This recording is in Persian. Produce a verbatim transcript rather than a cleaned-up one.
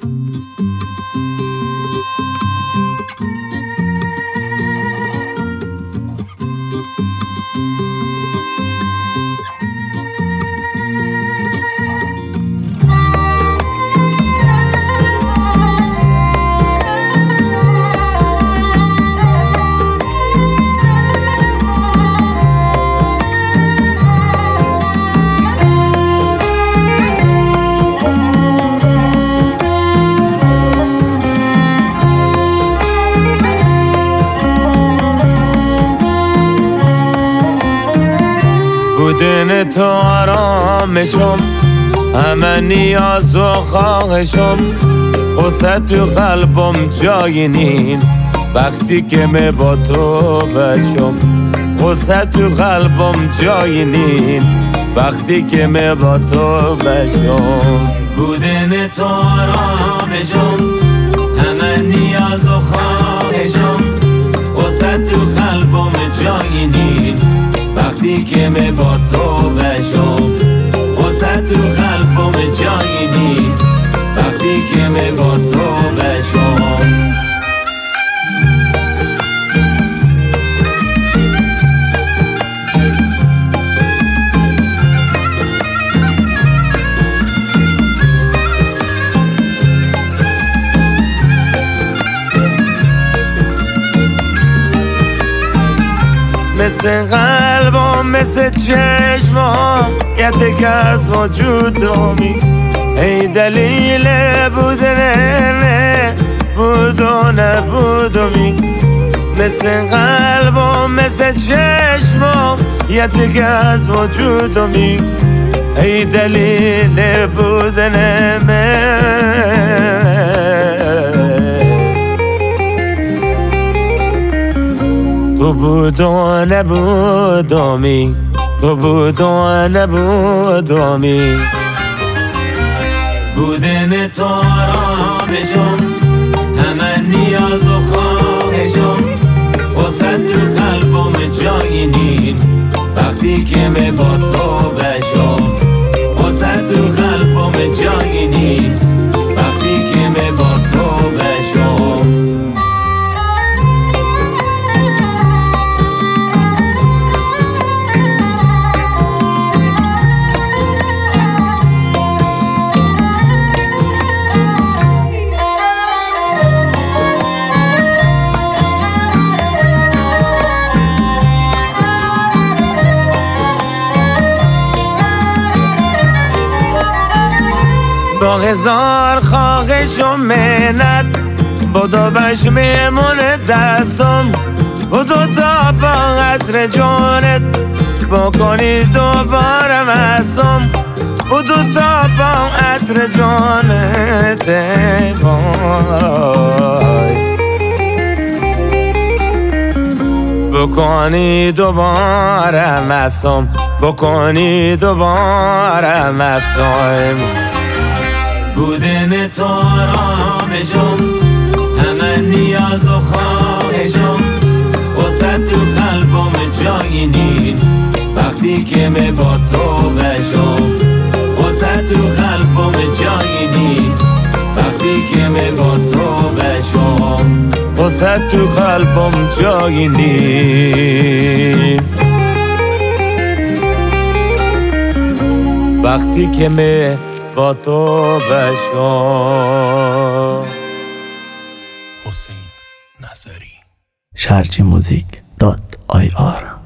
بودن تو آرامشم، همه نیاز و خواهشم، غصه تو قلبم جای نین وقتی که می با تو بشم. غصه تو قلبم جای نین وقتی که می با تو بشم. بودن تو آرامشم، همه نیاز و خواهشم، غصه تو قلبم جای نین وقتی که می با تو بشم. غصه تو قلبم جای نین وقتی که می با تو بشم. مثل قلبم مثل چشمم یه تکه از وجودمی، ای دلیل بودنمه بود و نبودمی. مثل قلبم مثل چشمم یه تکه از وجودمی، ای دلیل بودنمه. تو بود و نبودمی، تو بود و نبودمی. بودن تو آرامشم، همه نیاز و خواهشم، غصه تو قلبم جای نین وقتی که می با تو بشم. غصه تو قلبم جای نین وقتی که می با تو بشم. با هزار خواهش و منت بدو بش میمونه دستم، بدو تا با عطر جانت بکنی دوباره مستم، بدو تا با عطر جانت وای بکنی دوباره مستم، بکنی دوباره مستم. بودن تو آرامشم، همه نیاز و خواهشم، غصه تو قلبم جای نین وقتی که می با تو بشم. غصه تو قلبم جای نین وقتی که می با تو بشم. غصه تو قلبم جای نین وقتی که می با تو بشم. حسین نظری شرجی موزیک دات آی آر